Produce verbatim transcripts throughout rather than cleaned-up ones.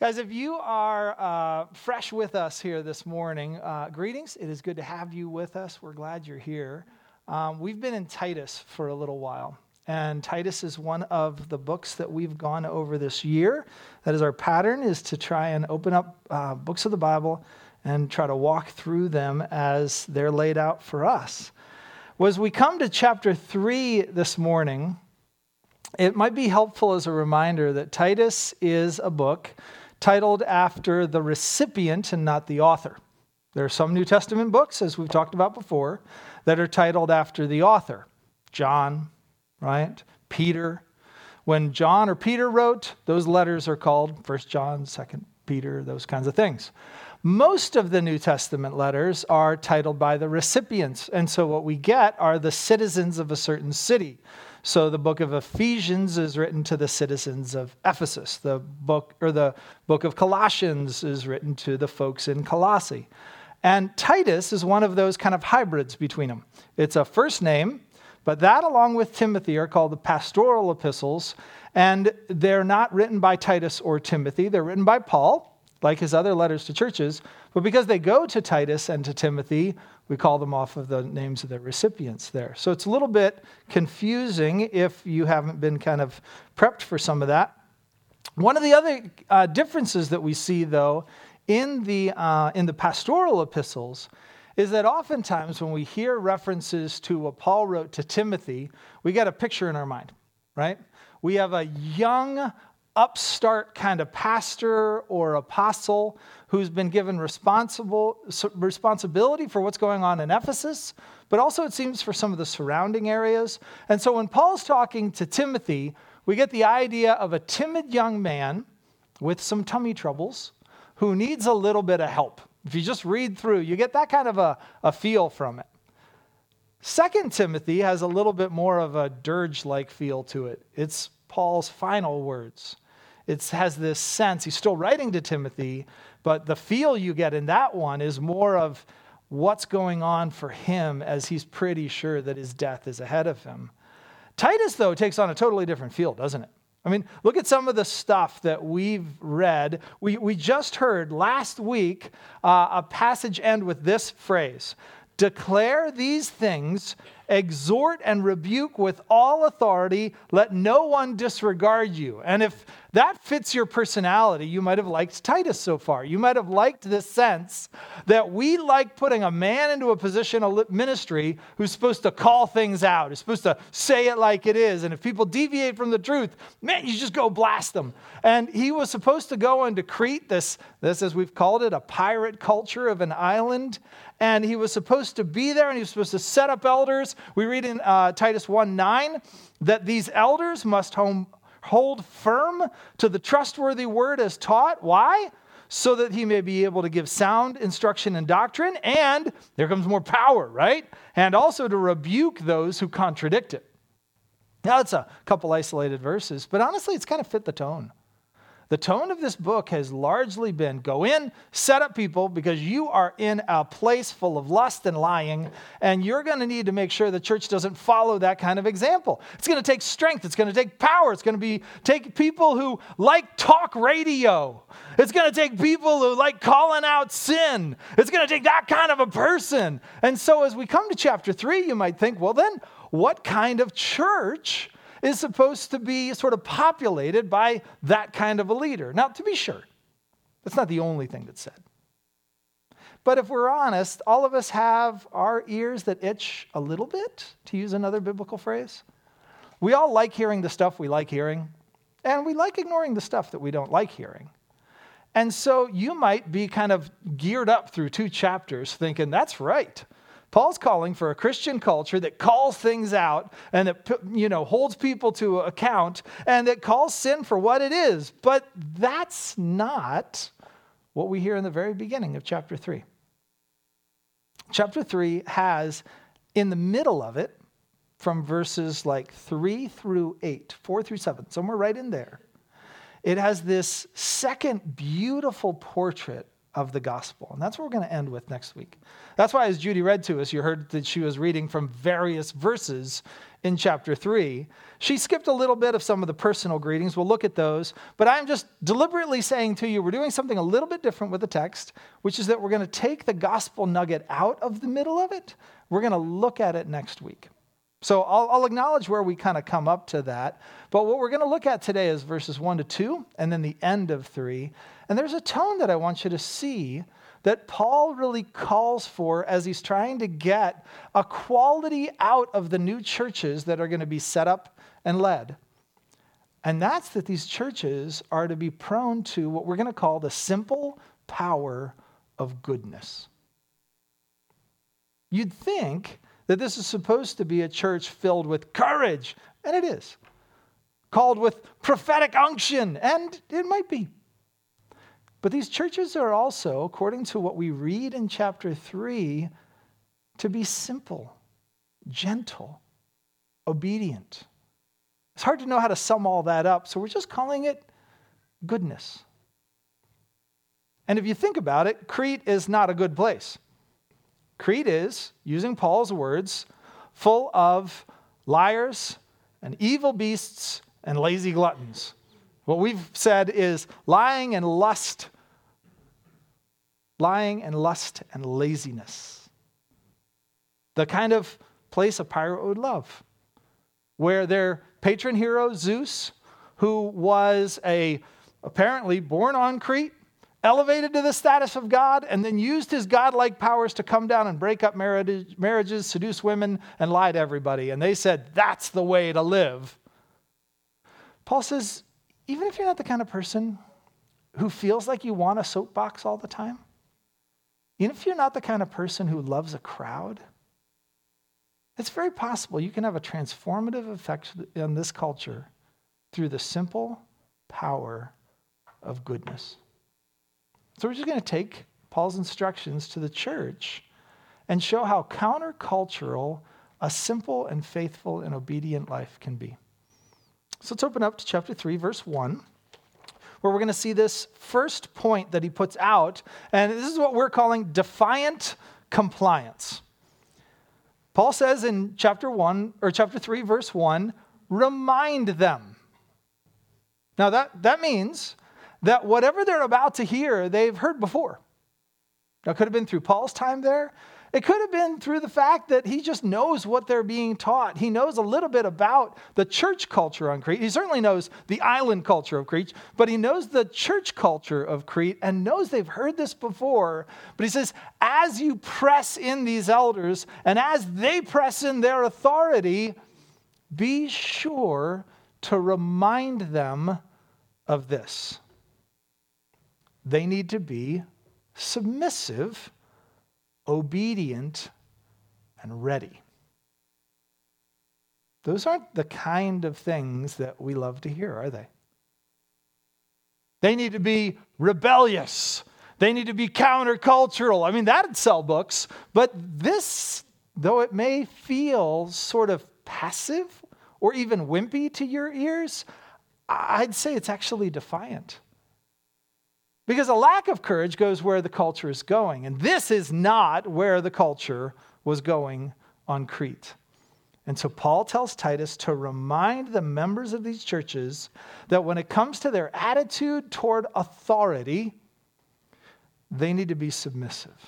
Guys, if you are uh, fresh with us here this morning, uh, greetings. It is good to have you with us. We're glad you're here. Um, we've been in Titus for a little while, and Titus is one of the books that we've gone over this year. That is our pattern, is to try and open up uh, books of the Bible and try to walk through them as they're laid out for us. Well, as we come to chapter three this morning, it might be helpful as a reminder that Titus is a book titled after the recipient and not the author. There are some New Testament books, as we've talked about before, that are titled after the author. John, right? Peter. When John or Peter wrote, those letters are called First John, Second Peter, those kinds of things. Most of the New Testament letters are titled by the recipients, and so what we get are the citizens of a certain city. So the book of Ephesians is written to the citizens of Ephesus. The book or the book of Colossians is written to the folks in Colossae. And Titus is one of those kind of hybrids between them. It's a first name, but that along with Timothy are called the pastoral epistles, and they're not written by Titus or Timothy. They're written by Paul, like his other letters to churches, but because they go to Titus and to Timothy, we call them off of the names of the recipients there. So it's a little bit confusing if you haven't been kind of prepped for some of that. One of the other uh, differences that we see, though, in the uh, in the pastoral epistles is that oftentimes when we hear references to what Paul wrote to Timothy, we get a picture in our mind, right? We have a young, upstart kind of pastor or apostle who's been given responsible responsibility for what's going on in Ephesus, but also it seems for some of the surrounding areas. And so when Paul's talking to Timothy, we get the idea of a timid young man with some tummy troubles who needs a little bit of help. If you just read through, you get that kind of a, a feel from it. Second Timothy has a little bit more of a dirge-like feel to it. It's Paul's final words. It has this sense, he's still writing to Timothy, but the feel you get in that one is more of what's going on for him as he's pretty sure that his death is ahead of him. Titus, though, takes on a totally different feel, doesn't it? I mean, look at some of the stuff that we've read. We, we just heard last week uh, a passage end with this phrase: declare these things, exhort and rebuke with all authority, let no one disregard you. And if that fits your personality, you might have liked Titus so far. You might have liked this sense that we like putting a man into a position of ministry who's supposed to call things out, who's supposed to say it like it is. And if people deviate from the truth, man, you just go blast them. And he was supposed to go into Crete, this, this as we've called it, a pirate culture of an island. And he was supposed to be there, and he was supposed to set up elders. We read in uh, Titus one nine that these elders must home, hold firm to the trustworthy word as taught. Why? So that he may be able to give sound instruction and doctrine, and there comes more power, right? And also to rebuke those who contradict it. Now, it's a couple isolated verses, but honestly, it's kind of fit the tone. The tone of this book has largely been go in, set up people, because you are in a place full of lust and lying, and you're going to need to make sure the church doesn't follow that kind of example. It's going to take strength. It's going to take power. It's going to be take people who like talk radio. It's going to take people who like calling out sin. It's going to take that kind of a person. And so as we come to chapter three, you might think, well, then what kind of church is supposed to be sort of populated by that kind of a leader? Now, to be sure, that's not the only thing that's said. But if we're honest, all of us have our ears that itch a little bit, to use another biblical phrase. We all like hearing the stuff we like hearing, and we like ignoring the stuff that we don't like hearing. And so you might be kind of geared up through two chapters thinking, that's right. Paul's calling for a Christian culture that calls things out and that, you know, holds people to account and that calls sin for what it is. But that's not what we hear in the very beginning of chapter three. Chapter three has, in the middle of it, from verses like three through eight, four through seven, somewhere right in there, it has this second beautiful portrait of the gospel. And that's what we're going to end with next week. That's why, as Judy read to us, you heard that she was reading from various verses in chapter three. She skipped a little bit of some of the personal greetings. We'll look at those. But I'm just deliberately saying to you, we're doing something a little bit different with the text, which is that we're going to take the gospel nugget out of the middle of it. We're going to look at it next week. So I'll, I'll acknowledge where we kind of come up to that. But what we're going to look at today is verses one to two, and then the end of three. And there's a tone that I want you to see that Paul really calls for as he's trying to get a quality out of the new churches that are going to be set up and led. And that's that these churches are to be prone to what we're going to call the simple power of goodness. You'd think that this is supposed to be a church filled with courage, and it is. Called with prophetic unction, and it might be. But these churches are also, according to what we read in chapter three, to be simple, gentle, obedient. It's hard to know how to sum all that up, so we're just calling it goodness. And if you think about it, Crete is not a good place. Crete is, using Paul's words, full of liars and evil beasts and lazy gluttons. What we've said is lying and lust, lying and lust and laziness. The kind of place a pirate would love, where their patron hero, Zeus, who was a apparently born on Crete, elevated to the status of God, and then used his godlike powers to come down and break up marriage, marriages, seduce women, and lie to everybody. And they said, that's the way to live. Paul says, even if you're not the kind of person who feels like you want a soapbox all the time, even if you're not the kind of person who loves a crowd, it's very possible you can have a transformative effect on this culture through the simple power of goodness. So we're just going to take Paul's instructions to the church and show how countercultural a simple and faithful and obedient life can be. So let's open up to chapter three, verse one, where we're going to see this first point that he puts out, and this is what we're calling defiant compliance. Paul says in chapter one, or chapter three, verse one, remind them. Now that, that means that whatever they're about to hear, they've heard before. Now, it could have been through Paul's time there. It could have been through the fact that he just knows what they're being taught. He knows a little bit about the church culture on Crete. He certainly knows the island culture of Crete, but he knows the church culture of Crete and knows they've heard this before. But he says, as you press in these elders and as they press in their authority, be sure to remind them of this. They need to be submissive, obedient, and ready. Those aren't the kind of things that we love to hear, are they? They need to be rebellious. They need to be countercultural. I mean, that'd sell books. But this, though it may feel sort of passive or even wimpy to your ears, I'd say it's actually defiant. Because a lack of courage goes where the culture is going. And this is not where the culture was going on Crete. And so Paul tells Titus to remind the members of these churches that when it comes to their attitude toward authority, they need to be submissive.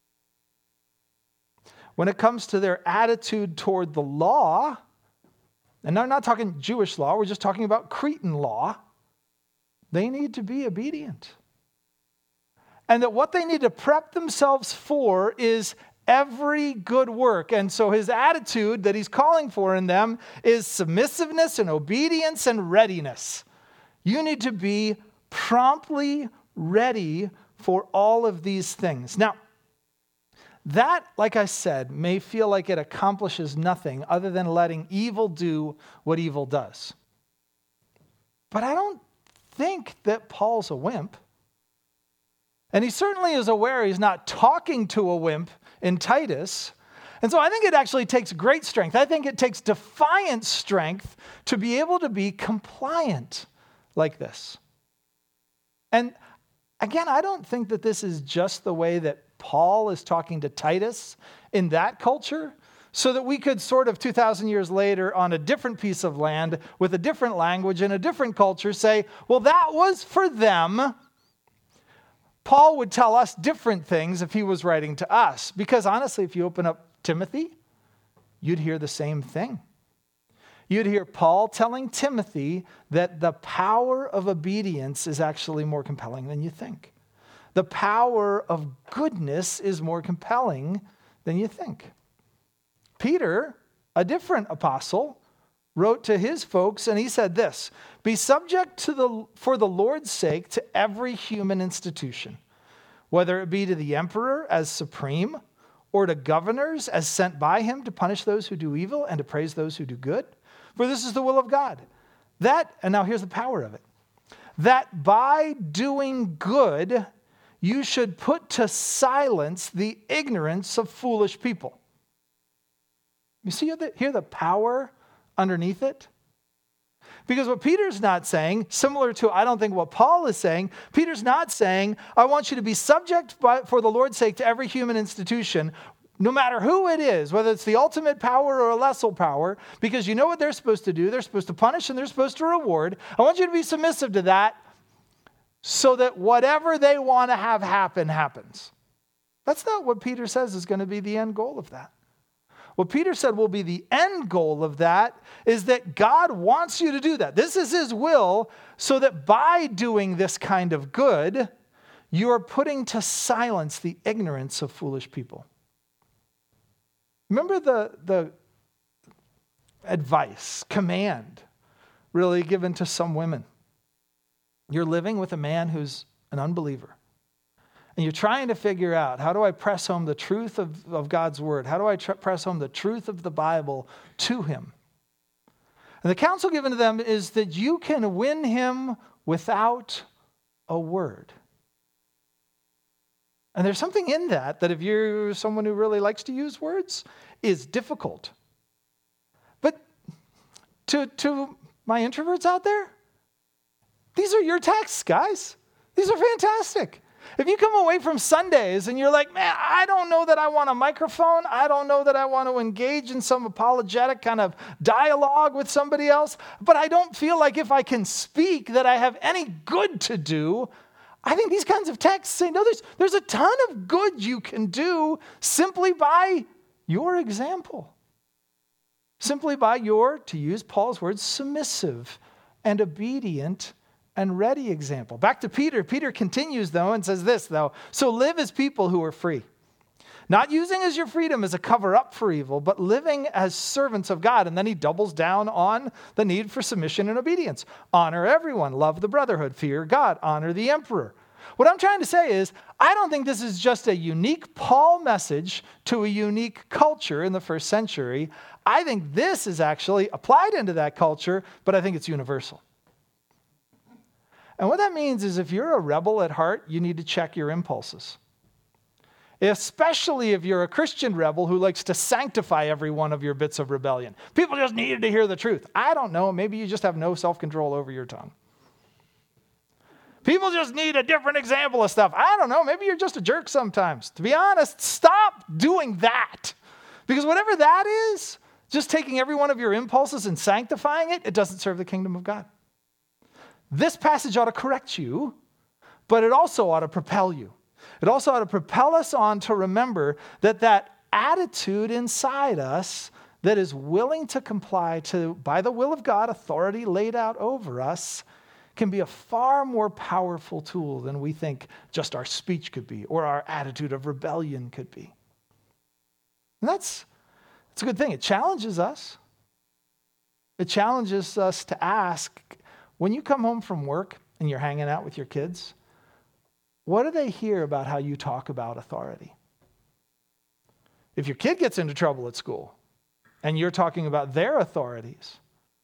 When it comes to their attitude toward the law, and I'm not talking Jewish law, we're just talking about Cretan law, they need to be obedient. And that what they need to prep themselves for is every good work. And so his attitude that he's calling for in them is submissiveness and obedience and readiness. You need to be promptly ready for all of these things. Now, that, like I said, may feel like it accomplishes nothing other than letting evil do what evil does. But I don't think that Paul's a wimp. And he certainly is aware he's not talking to a wimp in Titus. And so I think it actually takes great strength. I think it takes defiant strength to be able to be compliant like this. And Again, I don't think that this is just the way that Paul is talking to Titus in that culture, so that we could sort of two thousand years later on a different piece of land with a different language and a different culture say, well, that was for them. Paul would tell us different things if he was writing to us, because honestly, if you open up Timothy, you'd hear the same thing. You'd hear Paul telling Timothy that the power of obedience is actually more compelling than you think. The power of goodness is more compelling than you think. Peter, a different apostle, wrote to his folks, and he said this: be subject to the for the Lord's sake to every human institution, whether it be to the emperor as supreme, or to governors as sent by him to punish those who do evil and to praise those who do good. For this is the will of God. That, and now here's the power of it, that by doing good, you should put to silence the ignorance of foolish people. You see the, here the power underneath it? Because what Peter's not saying, similar to, I don't think what Paul is saying, Peter's not saying, I want you to be subject by, for the Lord's sake to every human institution, no matter who it is, whether it's the ultimate power or a lesser power, because you know what they're supposed to do. They're supposed to punish and they're supposed to reward. I want you to be submissive to that so that whatever they want to have happen, happens. That's not what Peter says is going to be the end goal of that. What Peter said will be the end goal of that is that God wants you to do that. This is his will, so that by doing this kind of good, you are putting to silence the ignorance of foolish people. Remember the, the advice, command, really given to some women. You're living with a man who's an unbeliever. And you're trying to figure out, how do I press home the truth of, of God's word? How do I tr- press home the truth of the Bible to him? And the counsel given to them is that you can win him without a word. And there's something in that, that if you're someone who really likes to use words, is difficult. But to, to my introverts out there, these are your texts, guys. These are fantastic. If you come away from Sundays and you're like, man, I don't know that I want a microphone. I don't know that I want to engage in some apologetic kind of dialogue with somebody else, but I don't feel like if I can speak that I have any good to do. I think these kinds of texts say, no, there's, there's a ton of good you can do simply by your example. Simply by your, to use Paul's words, submissive and obedient and ready example. Back to Peter. Peter continues, though, and says this, though. So live as people who are free, not using as your freedom as a cover-up for evil, but living as servants of God. And then he doubles down on the need for submission and obedience. Honor everyone. Love the brotherhood. Fear God. Honor the emperor. What I'm trying to say is, I don't think this is just a unique Paul message to a unique culture in the first century. I think this is actually applied into that culture, but I think it's universal. And what that means is if you're a rebel at heart, you need to check your impulses. Especially if you're a Christian rebel who likes to sanctify every one of your bits of rebellion. People just needed to hear the truth. I don't know. Maybe you just have no self-control over your tongue. People just need a different example of stuff. I don't know. Maybe you're just a jerk sometimes. To be honest, stop doing that. Because whatever that is, just taking every one of your impulses and sanctifying it, it doesn't serve the kingdom of God. This passage ought to correct you, but it also ought to propel you. It also ought to propel us on to remember that that attitude inside us that is willing to comply to, by the will of God, authority laid out over us, can be a far more powerful tool than we think just our speech could be or our attitude of rebellion could be. And that's, that's a good thing. It challenges us. It challenges us to ask, when you come home from work and you're hanging out with your kids, what do they hear about how you talk about authority? If your kid gets into trouble at school and you're talking about their authorities,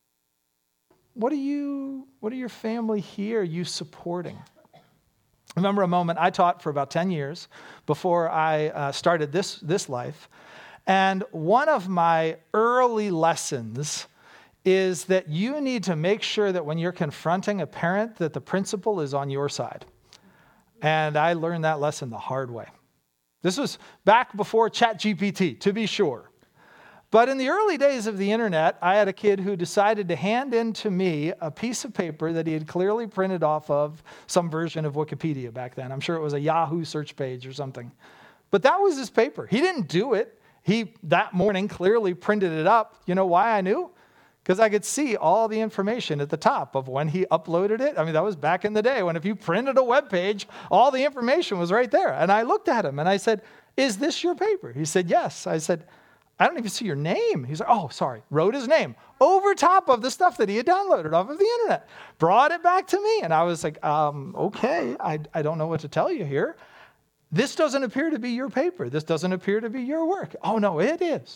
what do you, what do your family hear you supporting? I remember a moment I taught for about ten years before I uh, started this, this life. And one of my early lessons is that you need to make sure that when you're confronting a parent that the principal is on your side. And I learned that lesson the hard way. This was back before ChatGPT, to be sure. But in the early days of the internet, I had a kid who decided to hand in to me a piece of paper that he had clearly printed off of some version of Wikipedia back then. I'm sure it was a Yahoo search page or something. But that was his paper. He didn't do it. He, that morning, clearly printed it up. You know why I knew? Because I could see all the information at the top of when he uploaded it. I mean, that was back in the day when if you printed a web page, all the information was right there. And I looked at him and I said, "Is this your paper?" He said, "Yes." I said, "I don't even see your name." He's like, "Oh, sorry." Wrote his name over top of the stuff that he had downloaded off of the internet. Brought it back to me. And I was like, um, okay, I, I don't know what to tell you here. This doesn't appear to be your paper. This doesn't appear to be your work. Oh, no, it is.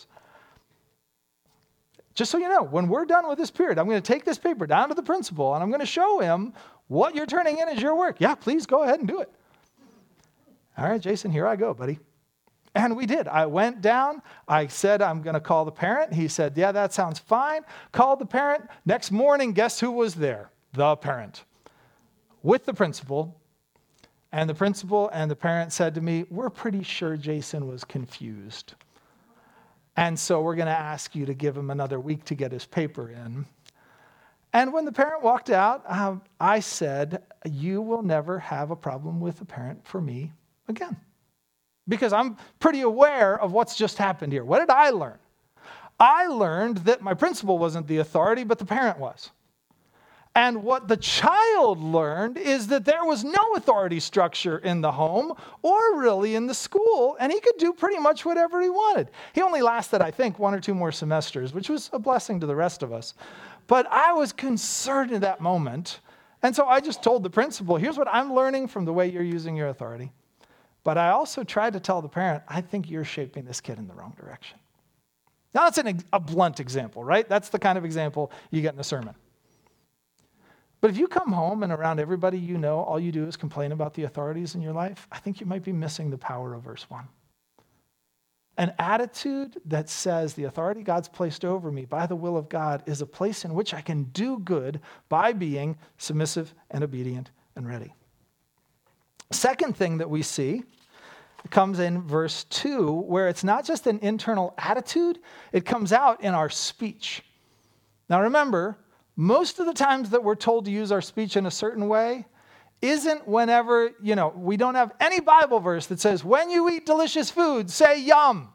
Just so you know, when we're done with this period, I'm going to take this paper down to the principal and I'm going to show him what you're turning in as your work. Yeah, please go ahead and do it. All right, Jason, here I go, buddy. And we did. I went down. I said, I'm going to call the parent. He said, yeah, that sounds fine. Called the parent. Next morning, guess who was there? The parent. With the principal. And the principal and the parent said to me, "We're pretty sure Jason was confused. And so we're going to ask you to give him another week to get his paper in." And when the parent walked out, um, I said, "You will never have a problem with a parent for me again." Because I'm pretty aware of what's just happened here. What did I learn? I learned that my principal wasn't the authority, but the parent was. And what the child learned is that there was no authority structure in the home or really in the school, and he could do pretty much whatever he wanted. He only lasted, I think, one or two more semesters, which was a blessing to the rest of us. But I was concerned in that moment, and so I just told the principal, "Here's what I'm learning from the way you're using your authority." But I also tried to tell the parent, "I think you're shaping this kid in the wrong direction." Now, that's an, a blunt example, right? That's the kind of example you get in a sermon. But if you come home and around everybody you know, all you do is complain about the authorities in your life, I think you might be missing the power of verse one. An attitude that says the authority God's placed over me by the will of God is a place in which I can do good by being submissive and obedient and ready. Second thing that we see comes in verse two, where it's not just an internal attitude, it comes out in our speech. Now remember, most of the times that we're told to use our speech in a certain way isn't whenever, you know, we don't have any Bible verse that says, "When you eat delicious food, say yum."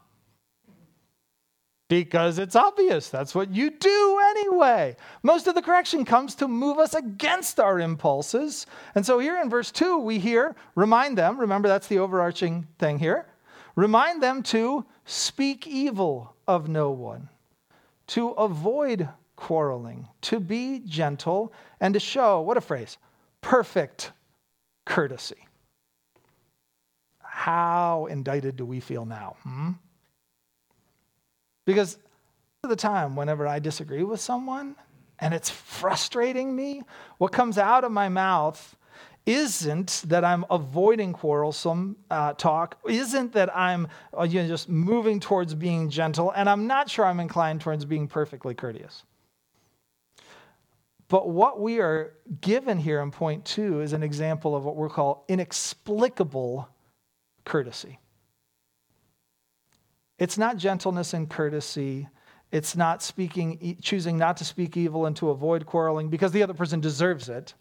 Because it's obvious. That's what you do anyway. Most of the correction comes to move us against our impulses. And so here in verse two, we hear, remind them, remember that's the overarching thing here, remind them to speak evil of no one, to avoid quarreling, to be gentle, and to show, what a phrase, perfect courtesy. How indicted do we feel now? Hmm? Because of the time, whenever I disagree with someone and it's frustrating me, what comes out of my mouth isn't that I'm avoiding quarrelsome uh, talk, isn't that I'm uh, you know, just moving towards being gentle, and I'm not sure I'm inclined towards being perfectly courteous. But what we are given here in point two is an example of what we'll call inexplicable courtesy. It's not gentleness and courtesy. It's not speaking, choosing not to speak evil and to avoid quarreling because the other person deserves it.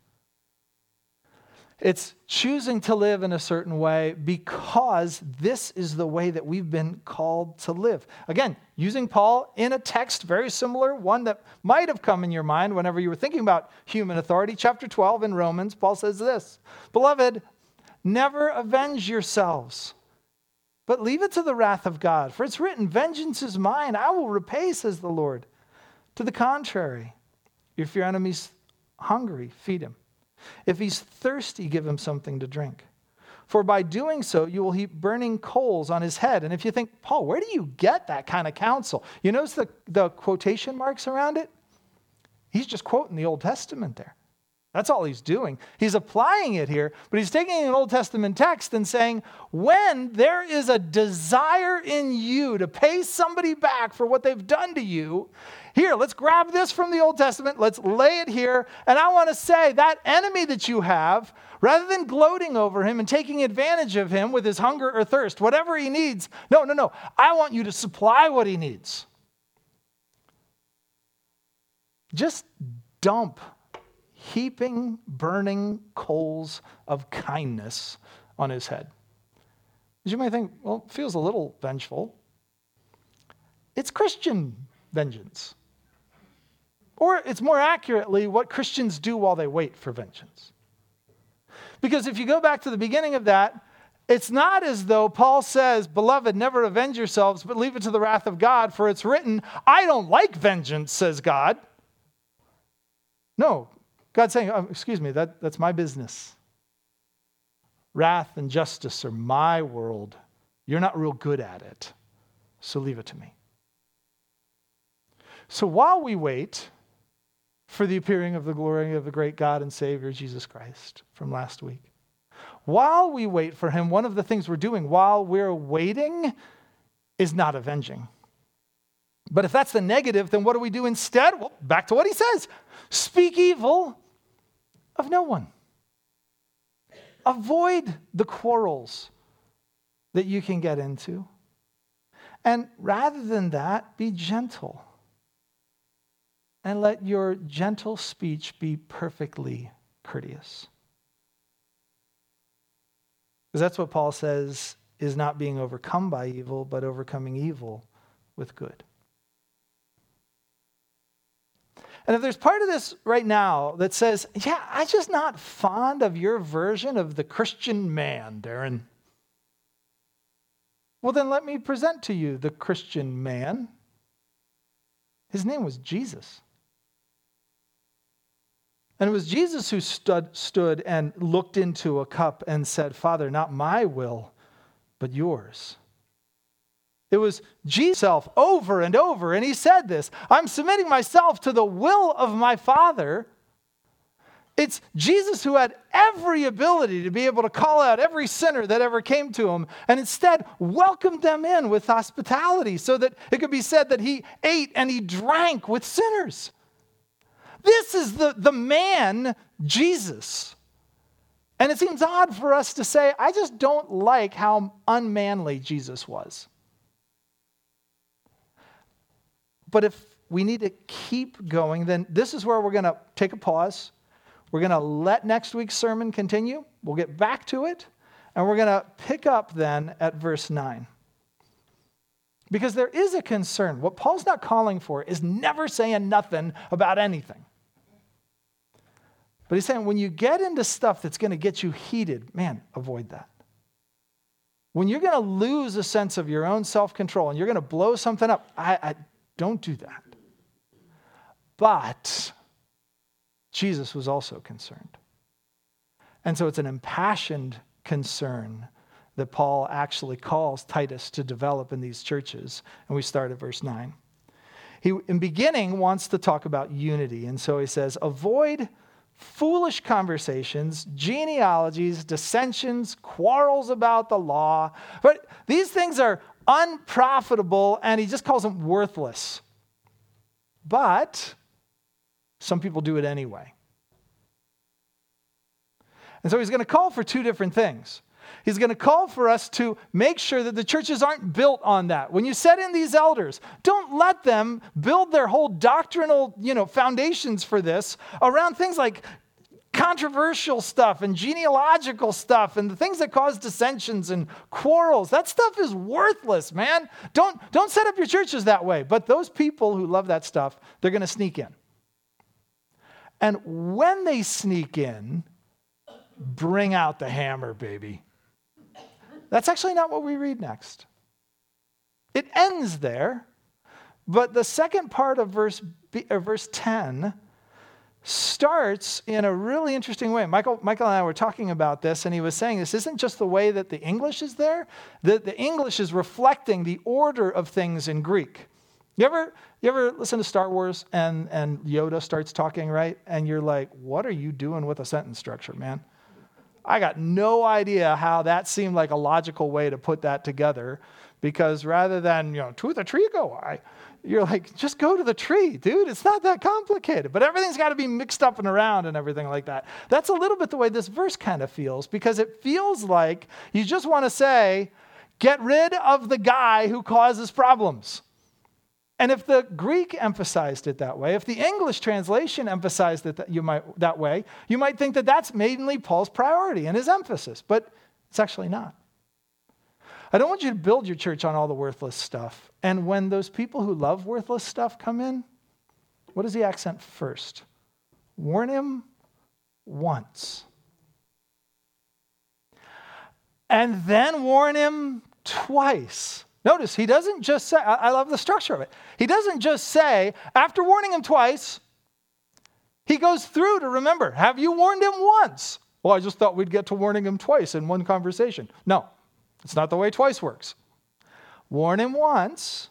It's choosing to live in a certain way because this is the way that we've been called to live. Again, using Paul in a text very similar, one that might have come in your mind whenever you were thinking about human authority. Chapter twelve in Romans, Paul says this, "Beloved, never avenge yourselves, but leave it to the wrath of God. For it's written, 'Vengeance is mine, I will repay,' says the Lord. To the contrary, if your enemy's hungry, feed him. If he's thirsty, give him something to drink. For by doing so, you will heap burning coals on his head." And if you think, Paul, where do you get that kind of counsel? You notice the, the quotation marks around it? He's just quoting the Old Testament there. That's all he's doing. He's applying it here, but he's taking an Old Testament text and saying, when there is a desire in you to pay somebody back for what they've done to you, here, let's grab this from the Old Testament, let's lay it here, and I want to say that enemy that you have, rather than gloating over him and taking advantage of him with his hunger or thirst, whatever he needs, no, no, no, I want you to supply what he needs. Just dump heaping, burning coals of kindness on his head. You might think, well, it feels a little vengeful. It's Christian vengeance. Or it's more accurately what Christians do while they wait for vengeance. Because if you go back to the beginning of that, it's not as though Paul says, beloved, never avenge yourselves, but leave it to the wrath of God, for it's written, I don't like vengeance, says God. No. God's saying, oh, excuse me, that, that's my business. Wrath and justice are my world. You're not real good at it, so leave it to me. So while we wait for the appearing of the glory of the great God and Savior, Jesus Christ, from last week, while we wait for him, one of the things we're doing while we're waiting is not avenging. But if that's the negative, then what do we do instead? Well, back to what he says. Speak evil of no one. Avoid the quarrels that you can get into. And rather than that, be gentle. And let your gentle speech be perfectly courteous. Because that's what Paul says is not being overcome by evil, but overcoming evil with good. And if there's part of this right now that says, yeah, I'm just not fond of your version of the Christian man, Darren. Well, then let me present to you the Christian man. His name was Jesus. And it was Jesus who stood, stood and looked into a cup and said, Father, not my will, but yours. It was Jesus himself over and over, and he said this, I'm submitting myself to the will of my Father. It's Jesus who had every ability to be able to call out every sinner that ever came to him, and instead welcomed them in with hospitality so that it could be said that he ate and he drank with sinners. This is the, the man, Jesus. And it seems odd for us to say, I just don't like how unmanly Jesus was. But if we need to keep going, then this is where we're going to take a pause. We're going to let next week's sermon continue. We'll get back to it. And we're going to pick up then at verse nine. Because there is a concern. What Paul's not calling for is never saying nothing about anything. But he's saying when you get into stuff that's going to get you heated, man, avoid that. When you're going to lose a sense of your own self-control and you're going to blow something up, I, I don't do that. But Jesus was also concerned. And so it's an impassioned concern that Paul actually calls Titus to develop in these churches. And we start at verse nine. He, in beginning, wants to talk about unity. And so he says, avoid foolish conversations, genealogies, dissensions, quarrels about the law. But these things are unprofitable, and he just calls them worthless. But some people do it anyway. And so he's going to call for two different things. He's going to call for us to make sure that the churches aren't built on that. When you set in these elders, don't let them build their whole doctrinal, you know, foundations for this around things like controversial stuff and genealogical stuff and the things that cause dissensions and quarrels. That stuff is worthless, man. Don't, don't set up your churches that way. But those people who love that stuff, they're going to sneak in. And when they sneak in, bring out the hammer, baby. That's actually not what we read next. It ends there, but the second part of verse B, or verse ten starts in a really interesting way. Michael, Michael and I were talking about this, and he was saying this isn't just the way that the English is there. The, the English is reflecting the order of things in Greek. You ever you ever listen to Star Wars and, and Yoda starts talking, right? And you're like, what are you doing with a sentence structure, man? I got no idea how that seemed like a logical way to put that together, because rather than, you know, to the tree go I, you're like, just go to the tree, dude. It's not that complicated. But everything's got to be mixed up and around and everything like that. That's a little bit the way this verse kind of feels, because it feels like you just want to say, get rid of the guy who causes problems. And if the Greek emphasized it that way, if the English translation emphasized it that, you might, that way, you might think that that's mainly Paul's priority and his emphasis, but it's actually not. I don't want you to build your church on all the worthless stuff. And when those people who love worthless stuff come in, what is the accent first? Warn him once. And then warn him twice. Notice, he doesn't just say, I love the structure of it. He doesn't just say, after warning him twice, he goes through to remember, have you warned him once? Well, I just thought we'd get to warning him twice in one conversation. No, it's not the way twice works. Warn him once.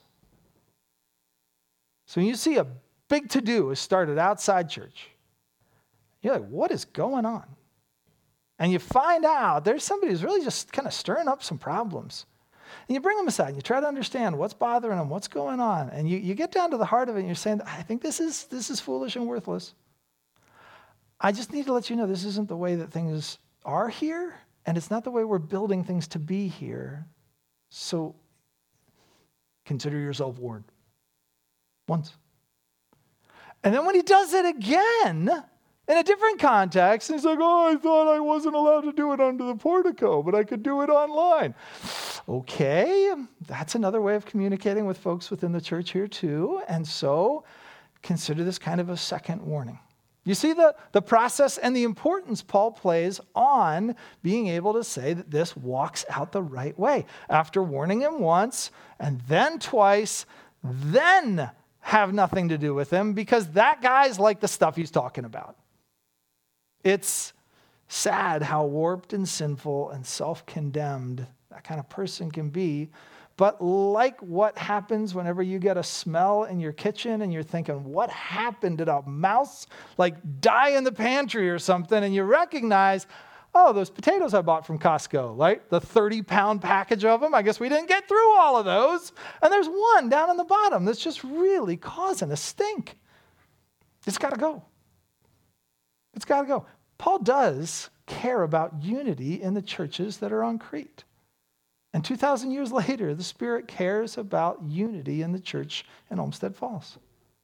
So when you see a big to-do is started outside church, you're like, what is going on? And you find out there's somebody who's really just kind of stirring up some problems. And you bring them aside and you try to understand what's bothering them, what's going on. And you, you get down to the heart of it and you're saying, I think this is this is foolish and worthless. I just need to let you know this isn't the way that things are here, and it's not the way we're building things to be here. So consider yourself warned. Once. And then when he does it again, in a different context, he's like, oh, I thought I wasn't allowed to do it under the portico, but I could do it online. Okay, that's another way of communicating with folks within the church here too. And so consider this kind of a second warning. You see the, the process and the importance Paul plays on being able to say that this walks out the right way. After warning him once and then twice, then have nothing to do with him, because that guy's like the stuff he's talking about. It's sad how warped and sinful and self-condemned that kind of person can be. But like what happens whenever you get a smell in your kitchen and you're thinking, what happened? Did a mouse like die in the pantry or something? And you recognize, oh, those potatoes I bought from Costco, right? The thirty pound package of them. I guess we didn't get through all of those. And there's one down on the bottom that's just really causing a stink. It's got to go. It's got to go. Paul does care about unity in the churches that are on Crete. And two thousand years later, the Spirit cares about unity in the church in Olmsted Falls.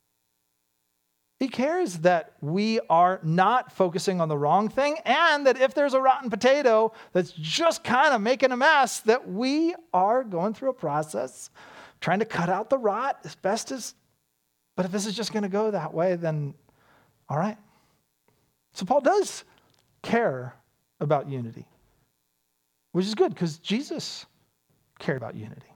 He cares that we are not focusing on the wrong thing, and that if there's a rotten potato that's just kind of making a mess, that we are going through a process trying to cut out the rot as best as, but if this is just going to go that way, then all right. So Paul does care about unity, which is good because Jesus cared about unity.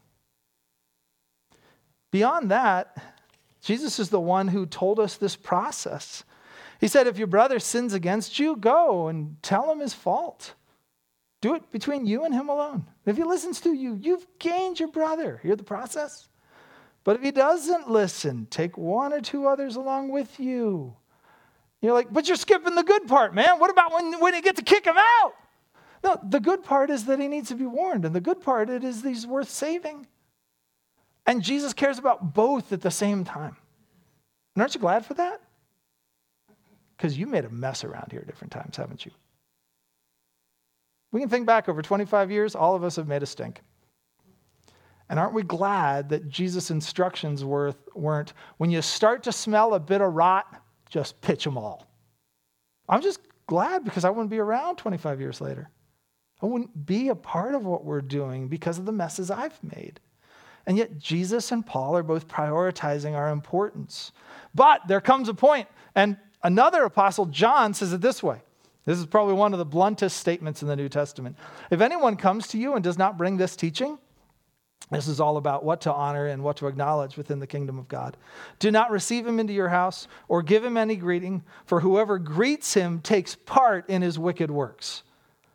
Beyond that, Jesus is the one who told us this process. He said, if your brother sins against you, go and tell him his fault. Do it between you and him alone. If he listens to you, you've gained your brother. Hear the process? But if he doesn't listen, take one or two others along with you. You're like, but you're skipping the good part, man. What about when, when you get to kick him out? No, the good part is that he needs to be warned. And the good part it is that he's worth saving. And Jesus cares about both at the same time. And aren't you glad for that? Because you made a mess around here at different times, haven't you? We can think back over twenty-five years, all of us have made a stink. And aren't we glad that Jesus' instructions were, weren't, when you start to smell a bit of rot, just pitch them all. I'm just glad because I wouldn't be around twenty-five years later. I wouldn't be a part of what we're doing because of the messes I've made. And yet Jesus and Paul are both prioritizing our importance. But there comes a point, and another apostle, John, says it this way. This is probably one of the bluntest statements in the New Testament. If anyone comes to you and does not bring this teaching, this is all about what to honor and what to acknowledge within the kingdom of God. Do not receive him into your house or give him any greeting, for whoever greets him takes part in his wicked works.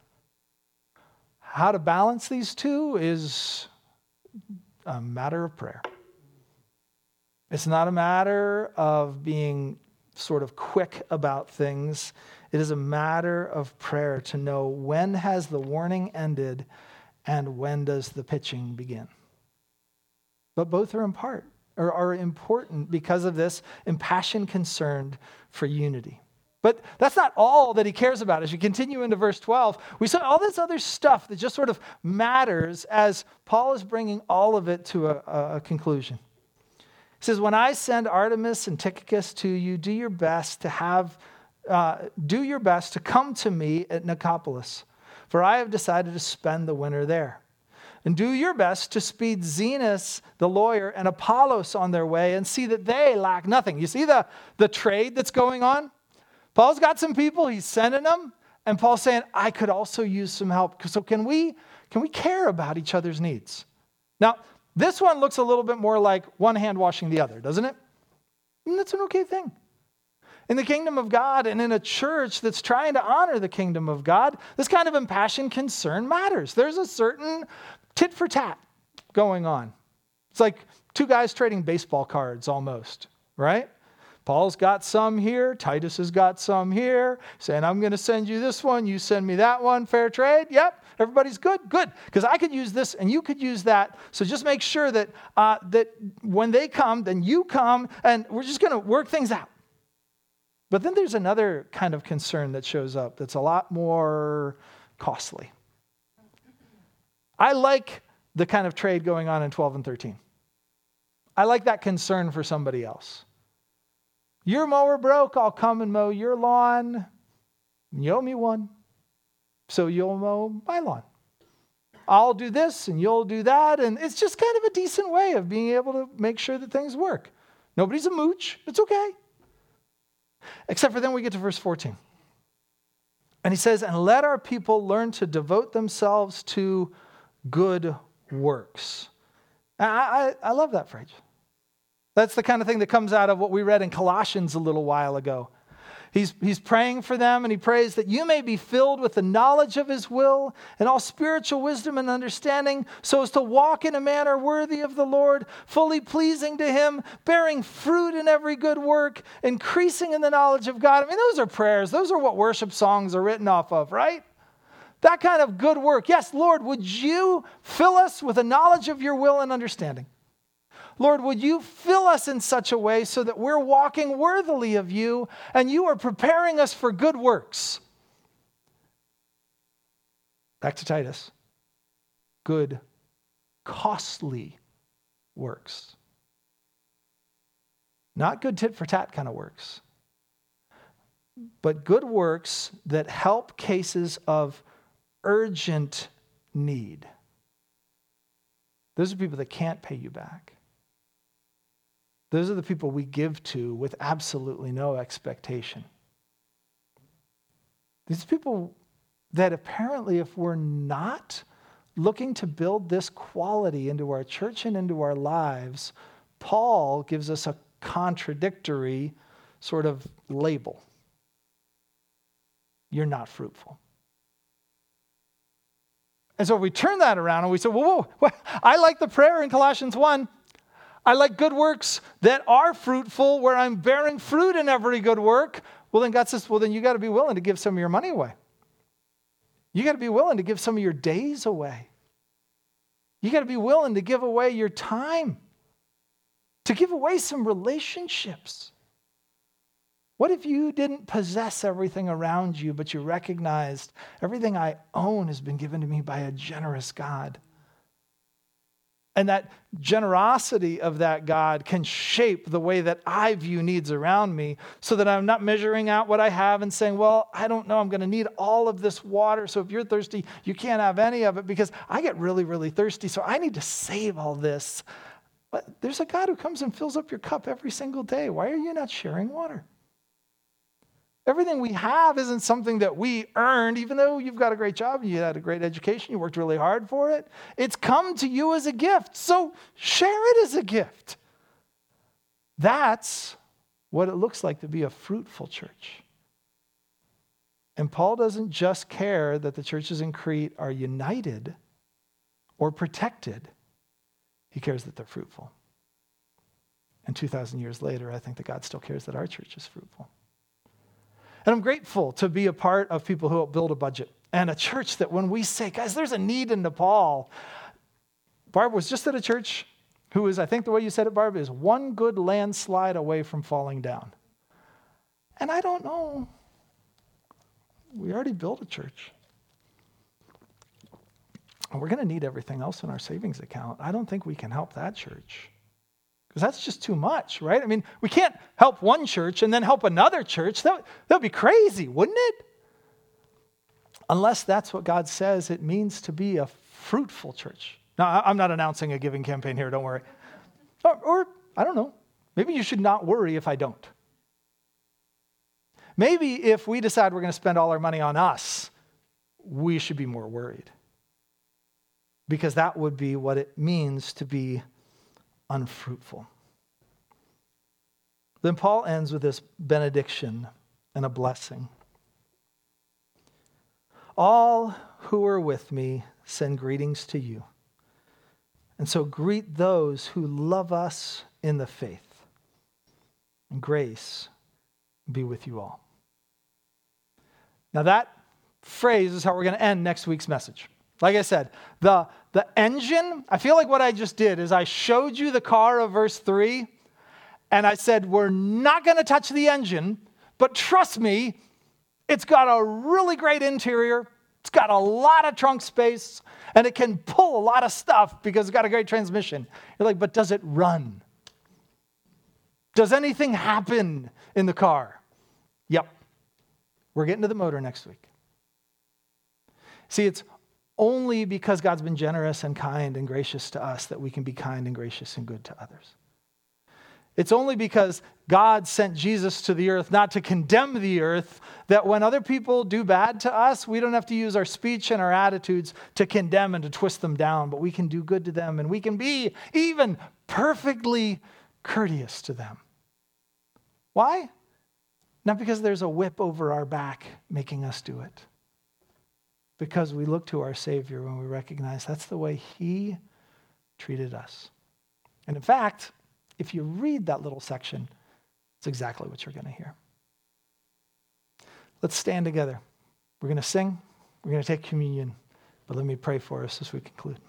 How to balance these two is a matter of prayer. It's not a matter of being sort of quick about things. It is a matter of prayer to know when has the warning ended and when does the pitching begin. But both are in part, or are important because of this impassioned concern for unity. But that's not all that he cares about. As you continue into verse twelve, we saw all this other stuff that just sort of matters as Paul is bringing all of it to a, a conclusion. He says, when I send Artemas and Tychicus to you, do your best to have, uh, do your best to come to me at Nicopolis, for I have decided to spend the winter there. And do your best to speed Zenas, the lawyer, and Apollos on their way and see that they lack nothing. You see the, the trade that's going on? Paul's got some people, he's sending them, and Paul's saying, I could also use some help. So can we, can we care about each other's needs? Now, this one looks a little bit more like one hand washing the other, doesn't it? And that's an okay thing. In the kingdom of God and in a church that's trying to honor the kingdom of God, this kind of impassioned concern matters. There's a certain tit for tat going on. It's like two guys trading baseball cards almost, right? Paul's got some here. Titus has got some here. Saying, I'm going to send you this one. You send me that one. Fair trade. Yep. Everybody's good. Good. Because I could use this and you could use that. So just make sure that, uh, that when they come, then you come. And we're just going to work things out. But then there's another kind of concern that shows up that's a lot more costly. I like the kind of trade going on in twelve and thirteen. I like that concern for somebody else. Your mower broke, I'll come and mow your lawn. You owe me one, so you'll mow my lawn. I'll do this and you'll do that. And it's just kind of a decent way of being able to make sure that things work. Nobody's a mooch. It's okay. Except for then we get to verse fourteen. And he says, and let our people learn to devote themselves to good works. I, I, I love that phrase. That's the kind of thing that comes out of what we read in Colossians a little while ago. He's, he's praying for them, and he prays that you may be filled with the knowledge of his will and all spiritual wisdom and understanding, so as to walk in a manner worthy of the Lord, fully pleasing to him, bearing fruit in every good work, increasing in the knowledge of God. I mean, those are prayers. Those are what worship songs are written off of, right? That kind of good work. Yes, Lord, would you fill us with a knowledge of your will and understanding? Lord, would you fill us in such a way so that we're walking worthily of you and you are preparing us for good works? Back to Titus. Good, costly works. Not good tit for tat kind of works, but good works that help cases of urgent need. Those are people that can't pay you back. Those are the people we give to with absolutely no expectation. These people that apparently, if we're not looking to build this quality into our church and into our lives, Paul gives us a contradictory sort of label. You're not fruitful. And so if we turn that around and we say, whoa, whoa, whoa, I like the prayer in Colossians one. I like good works that are fruitful, where I'm bearing fruit in every good work. Well, then God says, well, then you got to be willing to give some of your money away. You got to be willing to give some of your days away. You got to be willing to give away your time, to give away some relationships. What if you didn't possess everything around you, but you recognized everything I own has been given to me by a generous God? And that generosity of that God can shape the way that I view needs around me, so that I'm not measuring out what I have and saying, well, I don't know, I'm going to need all of this water. So if you're thirsty, you can't have any of it because I get really, really thirsty. So I need to save all this. But there's a God who comes and fills up your cup every single day. Why are you not sharing water? Everything we have isn't something that we earned, even though you've got a great job, you had a great education, you worked really hard for it. It's come to you as a gift, so share it as a gift. That's what it looks like to be a fruitful church. And Paul doesn't just care that the churches in Crete are united or protected. He cares that they're fruitful. And two thousand years later, I think that God still cares that our church is fruitful. And I'm grateful to be a part of people who help build a budget and a church that when we say, guys, there's a need in Nepal. Barb was just at a church who is, I think the way you said it, Barb, is one good landslide away from falling down. And I don't know. We already built a church. And we're going to need everything else in our savings account. I don't think we can help that church. Because that's just too much, right? I mean, we can't help one church and then help another church. That would be crazy, wouldn't it? Unless that's what God says it means to be a fruitful church. Now, I'm not announcing a giving campaign here, don't worry. Or, or, I don't know, maybe you should not worry if I don't. Maybe if we decide we're going to spend all our money on us, we should be more worried. Because that would be what it means to be unfruitful. Then Paul ends with this benediction and a blessing. All who are with me send greetings to you. And so greet those who love us in the faith. And grace be with you all. Now that phrase is how we're going to end next week's message. Like I said, the, the engine, I feel like what I just did is I showed you the car of verse three, and I said, we're not going to touch the engine, but trust me, it's got a really great interior. It's got a lot of trunk space, and it can pull a lot of stuff because it's got a great transmission. You're like, but does it run? Does anything happen in the car? Yep. We're getting to the motor next week. See, it's only because God's been generous and kind and gracious to us that we can be kind and gracious and good to others. It's only because God sent Jesus to the earth not to condemn the earth that when other people do bad to us, we don't have to use our speech and our attitudes to condemn and to twist them down, but we can do good to them and we can be even perfectly courteous to them. Why? Not because there's a whip over our back making us do it. Because we look to our Savior when we recognize that's the way He treated us. And in fact, if you read that little section, it's exactly what you're going to hear. Let's stand together. We're going to sing. We're going to take communion. But let me pray for us as we conclude.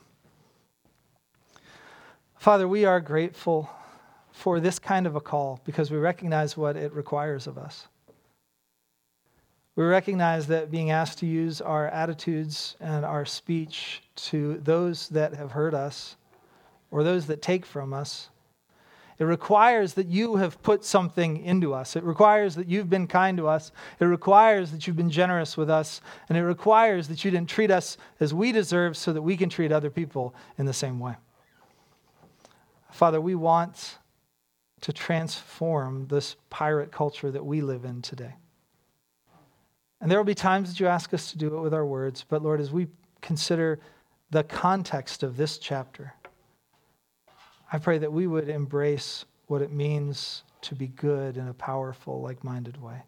Father, we are grateful for this kind of a call because we recognize what it requires of us. We recognize that being asked to use our attitudes and our speech to those that have hurt us or those that take from us, it requires that you have put something into us. It requires that you've been kind to us. It requires that you've been generous with us. And it requires that you didn't treat us as we deserve so that we can treat other people in the same way. Father, we want to transform this pirate culture that we live in today. And there will be times that you ask us to do it with our words, but Lord, as we consider the context of this chapter, I pray that we would embrace what it means to be good in a powerful, like-minded way.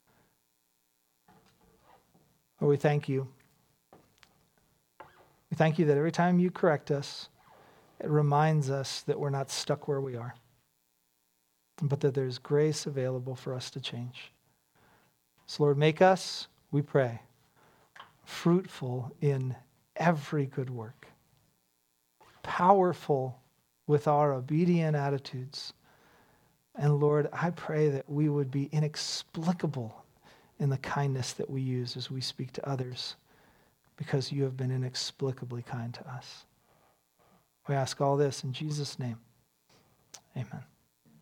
Lord, we thank you. We thank you that every time you correct us, it reminds us that we're not stuck where we are, but that there's grace available for us to change. So Lord, make us, we pray, fruitful in every good work, powerful with our obedient attitudes. And Lord, I pray that we would be inexplicable in the kindness that we use as we speak to others, because you have been inexplicably kind to us. We ask all this in Jesus' name. Amen.